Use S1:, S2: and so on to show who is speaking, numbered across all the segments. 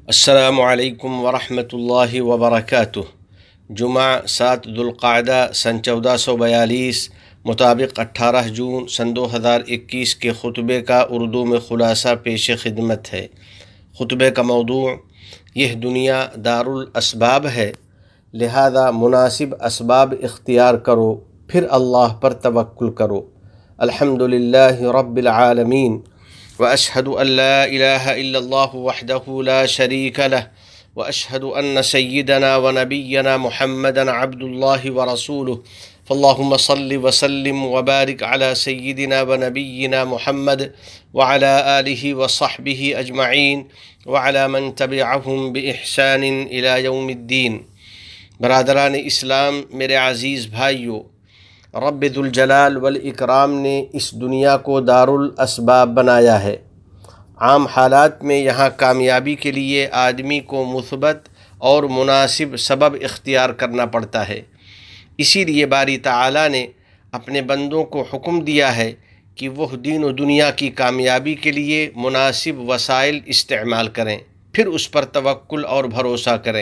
S1: السلام علیکم ورحمۃ اللہ وبرکاتہ۔ جمعہ 7 ذوالقعدہ سن 1442 مطابق 18 جون سن 2021 کے خطبے کا اردو میں خلاصہ پیش خدمت ہے۔ خطبے کا موضوع: یہ دنیا دارالاسباب ہے، لہذا مناسب اسباب اختیار کرو، پھر اللہ پر توکل کرو۔ الحمدللہ رب العالمین، وأشهد أن لا إله إلا الله وحده لا شريك له، وأشهد أن سيدنا ونبينا محمدا عبد الله ورسوله، فاللهم صل وسلم وبارك على سيدنا ونبينا محمد وعلى آله وصحبه أجمعين وعلى من تبعهم بإحسان إلى يوم الدين۔ برادران اسلام، میرے عزیز بھائیو، رب ذوالجلال والاکرام نے اس دنیا کو دارالاسباب بنایا ہے۔ عام حالات میں یہاں کامیابی کے لیے آدمی کو مثبت اور مناسب سبب اختیار کرنا پڑتا ہے۔ اسی لیے باری تعالیٰ نے اپنے بندوں کو حکم دیا ہے کہ وہ دین و دنیا کی کامیابی کے لیے مناسب وسائل استعمال کریں، پھر اس پر توکل اور بھروسہ کریں۔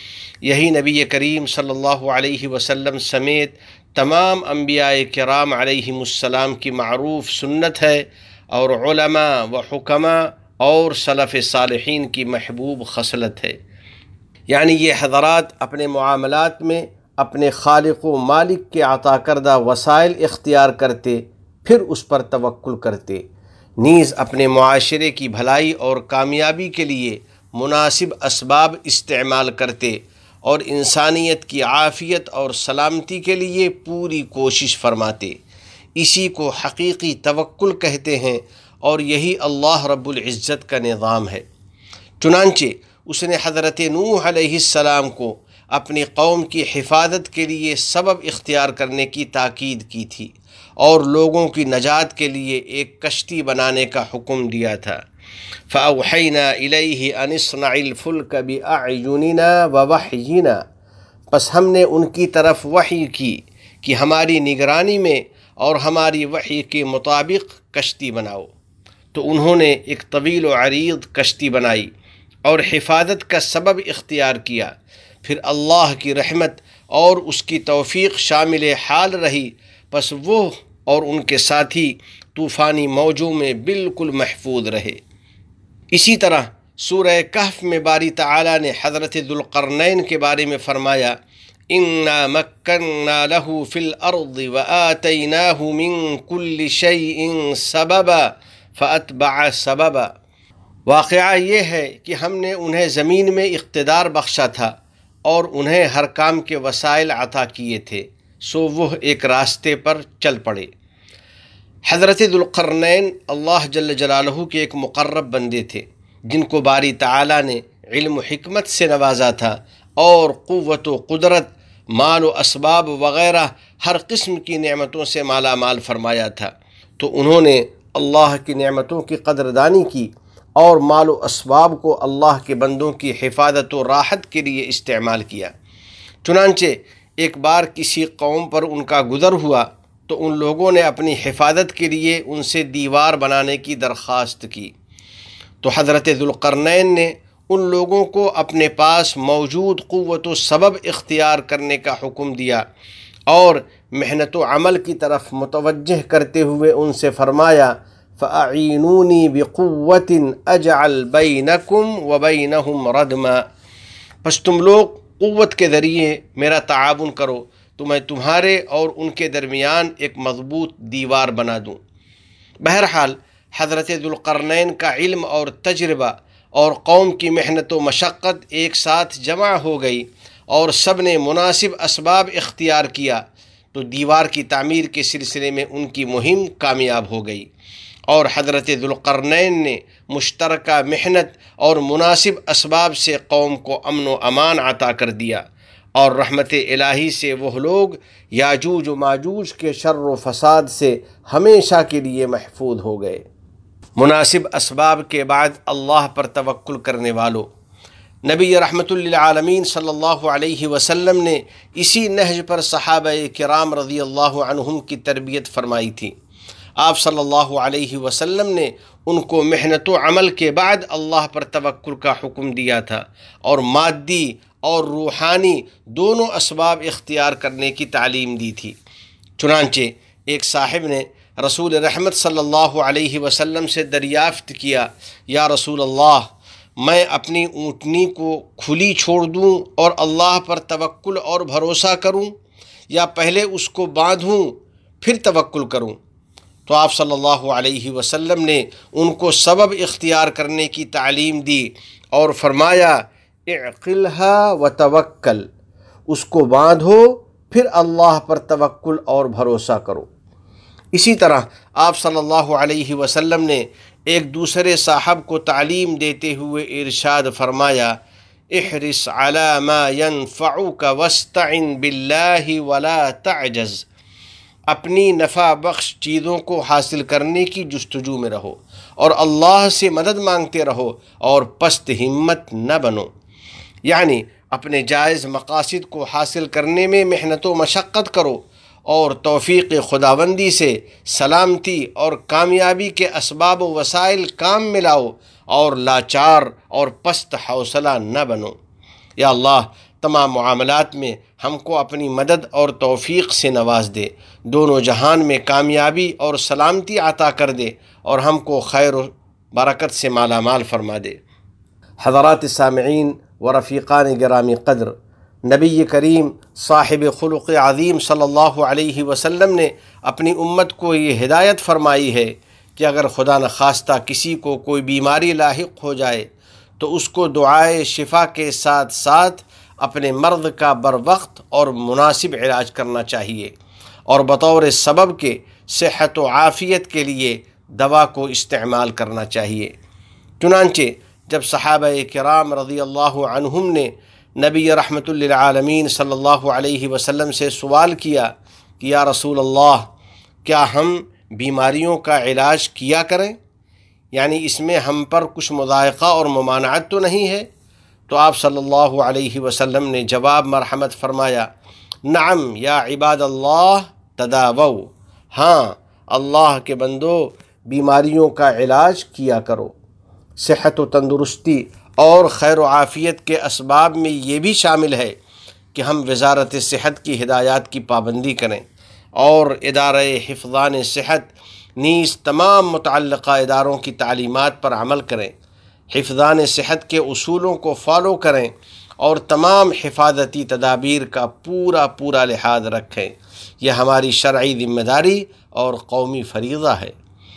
S1: یہی نبی کریم صلی اللہ علیہ وسلم سمیت تمام انبیاء کرام علیہم السلام کی معروف سنت ہے، اور علماء و حکماء اور سلف صالحین کی محبوب خصلت ہے۔ یعنی یہ حضرات اپنے معاملات میں اپنے خالق و مالک کے عطا کردہ وسائل اختیار کرتے، پھر اس پر توکل کرتے، نیز اپنے معاشرے کی بھلائی اور کامیابی کے لیے مناسب اسباب استعمال کرتے، اور انسانیت کی عافیت اور سلامتی کے لیے پوری کوشش فرماتے۔ اسی کو حقیقی توکل کہتے ہیں، اور یہی اللہ رب العزت کا نظام ہے۔ چنانچہ اس نے حضرت نوح علیہ السلام کو اپنی قوم کی حفاظت کے لیے سبب اختیار کرنے کی تاکید کی تھی، اور لوگوں کی نجات کے لیے ایک کشتی بنانے کا حکم دیا تھا۔ فَأَوْحَيْنَا إِلَيْهِ أَنِ اصْنَعِ الْفُلْكَ بِأَعْيُنِنَا وَوَحْيِنَا، پس ہم نے ان کی طرف وحی کی کہ ہماری نگرانی میں اور ہماری وحی کے مطابق کشتی بناؤ۔ تو انہوں نے ایک طویل و عریض کشتی بنائی اور حفاظت کا سبب اختیار کیا۔ پھر اللہ کی رحمت اور اس کی توفیق شامل حال رہی، پس وہ اور ان کے ساتھی طوفانی موجوں میں بالکل محفوظ رہے۔ اسی طرح سورہ کہف میں باری تعالیٰ نے حضرت ذوالقرنین کے بارے میں فرمایا: اِنَّا مَكَّنَّا لَهُ فِي الْأَرْضِ وَآتَيْنَاهُ مِن كُلِّ شَيْءٍ سَبَبًا فَأَتْبَعَ سَبَبًا۔ واقعہ یہ ہے کہ ہم نے انہیں زمین میں اقتدار بخشا تھا اور انہیں ہر کام کے وسائل عطا کیے تھے، سو وہ ایک راستے پر چل پڑے۔ حضرت ذوالقرنین اللہ جل جلالہ کے ایک مقرب بندے تھے، جن کو باری تعالیٰ نے علم و حکمت سے نوازا تھا، اور قوت و قدرت، مال و اسباب وغیرہ ہر قسم کی نعمتوں سے مالا مال فرمایا تھا۔ تو انہوں نے اللہ کی نعمتوں کی قدردانی کی، اور مال و اسباب کو اللہ کے بندوں کی حفاظت و راحت کے لیے استعمال کیا۔ چنانچہ ایک بار کسی قوم پر ان کا گزر ہوا، تو ان لوگوں نے اپنی حفاظت کے لیے ان سے دیوار بنانے کی درخواست کی۔ تو حضرت ذوالقرنین نے ان لوگوں کو اپنے پاس موجود قوت و سبب اختیار کرنے کا حکم دیا، اور محنت و عمل کی طرف متوجہ کرتے ہوئے ان سے فرمایا: فَأَعِينُونِي بِقُوَّةٍ أَجْعَلْ بَيْنَكُمْ وَبَيْنَهُمْ رَدْمًا، پس تم لوگ قوت کے ذریعے میرا تعاون کرو، تو میں تمہارے اور ان کے درمیان ایک مضبوط دیوار بنا دوں۔ بہرحال حضرت ذوالقرنین کا علم اور تجربہ اور قوم کی محنت و مشقت ایک ساتھ جمع ہو گئی، اور سب نے مناسب اسباب اختیار کیا، تو دیوار کی تعمیر کے سلسلے میں ان کی مہم کامیاب ہو گئی، اور حضرت ذوالقرنین نے مشترکہ محنت اور مناسب اسباب سے قوم کو امن و امان عطا کر دیا، اور رحمت الہی سے وہ لوگ یاجوج و ماجوج کے شر و فساد سے ہمیشہ کے لیے محفوظ ہو گئے۔ مناسب اسباب کے بعد اللہ پر توکل کرنے والوں، نبی رحمت للعالمین صلی اللہ علیہ وسلم نے اسی نہج پر صحابہ کرام رضی اللہ عنہم کی تربیت فرمائی تھی۔ آپ صلی اللہ علیہ وسلم نے ان کو محنت و عمل کے بعد اللہ پر توکل کا حکم دیا تھا اور مادی اور روحانی دونوں اسباب اختیار کرنے کی تعلیم دی تھی۔ چنانچہ ایک صاحب نے رسول رحمت صلی اللہ علیہ وسلم سے دریافت کیا، یا رسول اللہ، میں اپنی اونٹنی کو کھلی چھوڑ دوں اور اللہ پر توکل اور بھروسہ کروں، یا پہلے اس کو باندھوں پھر توکل کروں؟ تو آپ صلی اللہ علیہ وسلم نے ان کو سبب اختیار کرنے کی تعلیم دی اور فرمایا، اعقلها وتوکل، اس کو باندھو پھر اللہ پر توکل اور بھروسہ کرو۔ اسی طرح آپ صلی اللہ علیہ وسلم نے ایک دوسرے صاحب کو تعلیم دیتے ہوئے ارشاد فرمایا، احرص علی ما ينفعک واستعن باللہ ولا تعجز، اپنی نفع بخش چیزوں کو حاصل کرنے کی جستجو میں رہو اور اللہ سے مدد مانگتے رہو اور پست ہمت نہ بنو، یعنی اپنے جائز مقاصد کو حاصل کرنے میں محنت و مشقت کرو اور توفیق خداوندی سے سلامتی اور کامیابی کے اسباب و وسائل کام میں لاؤ اور لاچار اور پست حوصلہ نہ بنو۔ یا اللہ، تمام معاملات میں ہم کو اپنی مدد اور توفیق سے نواز دے، دونوں جہان میں کامیابی اور سلامتی عطا کر دے اور ہم کو خیر و برکت سے مالا مال فرما دے۔ حضرات سامعین و رفیقان گرامی قدر، نبی کریم صاحب خلق عظیم صلی اللہ علیہ وسلم نے اپنی امت کو یہ ہدایت فرمائی ہے کہ اگر خدا نخواستہ کسی کو کوئی بیماری لاحق ہو جائے تو اس کو دعائے شفا کے ساتھ ساتھ اپنے مرض کا بروقت اور مناسب علاج کرنا چاہیے اور بطور سبب کے صحت و عافیت کے لیے دوا کو استعمال کرنا چاہیے۔ چنانچہ جب صحابہ کرام رضی اللہ عنہم نے نبی رحمت للعالمین صلی اللہ علیہ وسلم سے سوال کیا کہ یا رسول اللہ، کیا ہم بیماریوں کا علاج کیا کریں؟ یعنی اس میں ہم پر کچھ مضائقہ اور ممانعت تو نہیں ہے؟ تو آپ صلی اللہ علیہ وسلم نے جواب مرحمت فرمایا، نعم یا عباد اللہ تداووا، ہاں اللہ کے بندو، بیماریوں کا علاج کیا کرو۔ صحت و تندرستی اور خیر و عافیت کے اسباب میں یہ بھی شامل ہے کہ ہم وزارت صحت کی ہدایات کی پابندی کریں اور ادارہ حفظان صحت نیز تمام متعلقہ اداروں کی تعلیمات پر عمل کریں، حفظان صحت کے اصولوں کو فالو کریں اور تمام حفاظتی تدابیر کا پورا لحاظ رکھیں۔ یہ ہماری شرعی ذمہ داری اور قومی فریضہ ہے۔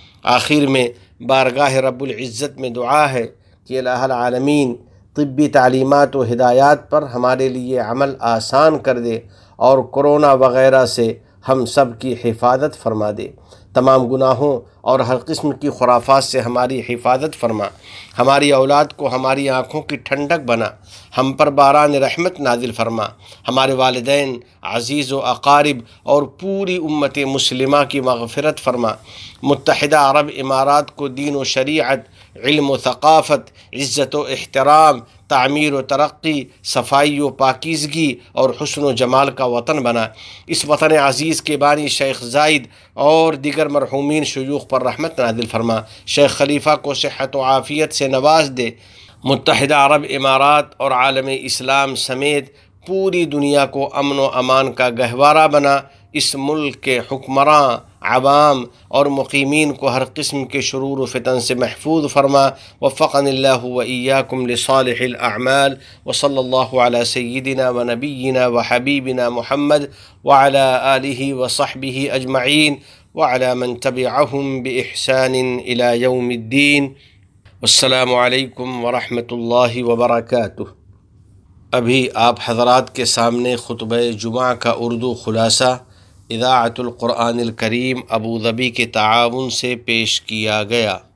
S1: آخر میں بارگاہ رب العزت میں دعا ہے کہ الہ العالمین طبی تعلیمات و ہدایات پر ہمارے لیے عمل آسان کر دے اور کرونا وغیرہ سے ہم سب کی حفاظت فرما دے، تمام گناہوں اور ہر قسم کی خرافات سے ہماری حفاظت فرما، ہماری اولاد کو ہماری آنکھوں کی ٹھنڈک بنا، ہم پر باران رحمت نازل فرما، ہمارے والدین، عزیز و اقارب اور پوری امت مسلمہ کی مغفرت فرما، متحدہ عرب امارات کو دین و شریعت، علم و ثقافت، عزت و احترام، تعمیر و ترقی، صفائی و پاکیزگی اور حسن و جمال کا وطن بنا۔ اس وطن عزیز کے بانی شیخ زائد اور دیگر مرحومین شیوخ پر رحمت نازل فرما، شیخ خلیفہ کو صحت و عافیت سے نواز دے، متحدہ عرب امارات اور عالم اسلام سمیت پوری دنیا کو امن و امان کا گہوارہ بنا، اس ملک کے حکمراں، عوام اور مقیمین کو ہر قسم کے شرور و فتن سے محفوظ فرما۔ وفقنی اللہ و ایاکم لصالح الاعمال، وصلی اللہ علی سیدنا و نبینا و حبیبنا محمد وعلی آلہ و صحبہ اجمعین وعلی من تبعہم بإحسان الی یوم الدین۔ السلام علیکم ورحمۃ اللہ وبرکاتہ۔ ابھی آپ حضرات کے سامنے خطبہ جمعہ کا اردو خلاصہ اذاعۃ القرآن الکریم ابوظبی کے تعاون سے پیش کیا گیا۔